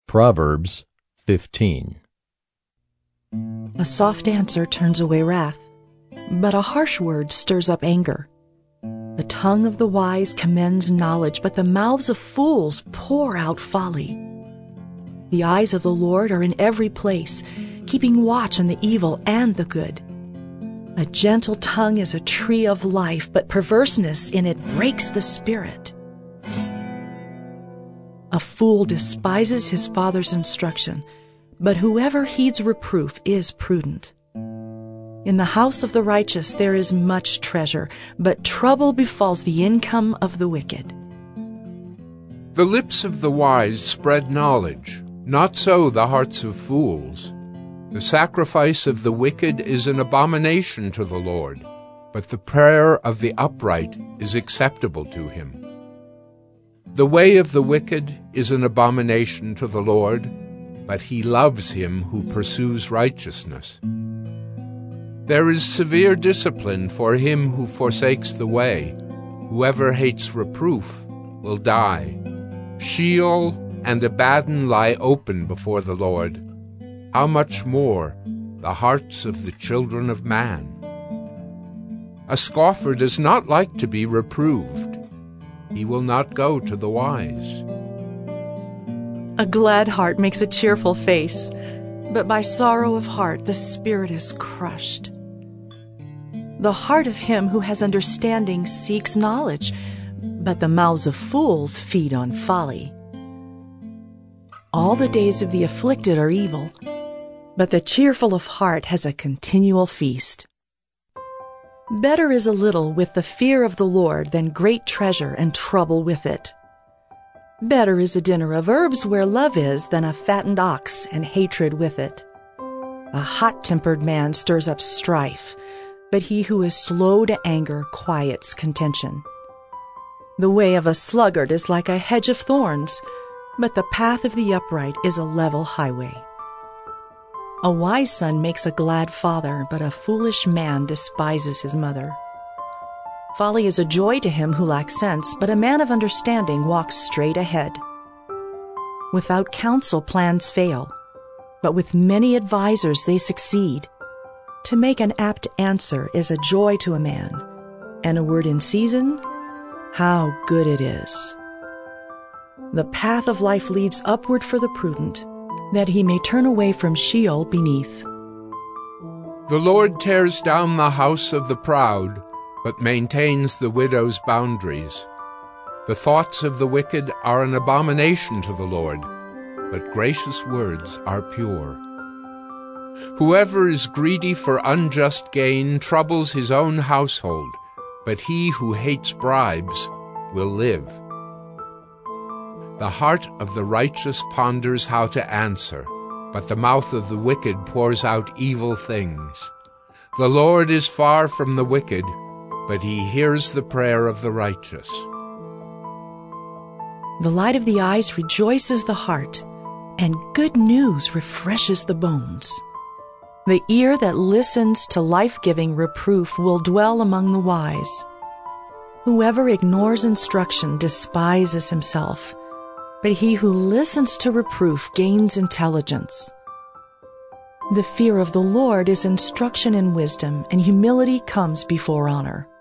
Proverbs 15. A soft answer turns away wrath, but a harsh word stirs up anger. The tongue of the wise commends knowledge, but the mouths of fools pour out folly. The eyes of the Lord are in every place, keeping watch on the evil and the good. A gentle tongue is a tree of life, but perverseness in it breaks the spirit. A fool despises his father's instruction, but whoever heeds reproof is prudent. In the house of the righteous there is much treasure, but trouble befalls the income of the wicked. The lips of the wise spread knowledge, not so the hearts of fools. The sacrifice of the wicked is an abomination to the Lord, but the prayer of the upright is acceptable to him. The way of the wicked is an abomination to the Lord, but he loves him who pursues righteousness. There is severe discipline for him who forsakes the way. Whoever hates reproof will die. Sheol and Abaddon lie open before the Lord. How much more the hearts of the children of man? A scoffer does not like to be reproved. He will not go to the wise. A glad heart makes a cheerful face, but by sorrow of heart the spirit is crushed. The heart of him who has understanding seeks knowledge, but the mouths of fools feed on folly. All the days of the afflicted are evil, but the cheerful of heart has a continual feast. Better is a little with the fear of the Lord than great treasure and trouble with it. Better is a dinner of herbs where love is than a fattened ox and hatred with it. A hot-tempered man stirs up strife, but he who is slow to anger quiets contention. The way of a sluggard is like a hedge of thorns, but the path of the upright is a level highway. A wise son makes a glad father, but a foolish man despises his mother. Folly is a joy to him who lacks sense, but a man of understanding walks straight ahead. Without counsel plans fail, but with many advisers they succeed. To make an apt answer is a joy to a man, and a word in season, how good it is. The path of life leads upward for the prudent, that he may turn away from Sheol beneath. The Lord tears down the house of the proud, but maintains the widow's boundaries. The thoughts of the wicked are an abomination to the Lord, but gracious words are pure. Whoever is greedy for unjust gain troubles his own household, but he who hates bribes will live. The heart of the righteous ponders how to answer, but the mouth of the wicked pours out evil things. The Lord is far from the wicked, but he hears the prayer of the righteous. The light of the eyes rejoices the heart, and good news refreshes the bones. The ear that listens to life-giving reproof will dwell among the wise. Whoever ignores instruction despises himself, but he who listens to reproof gains intelligence. The fear of the Lord is instruction in wisdom, and humility comes before honor.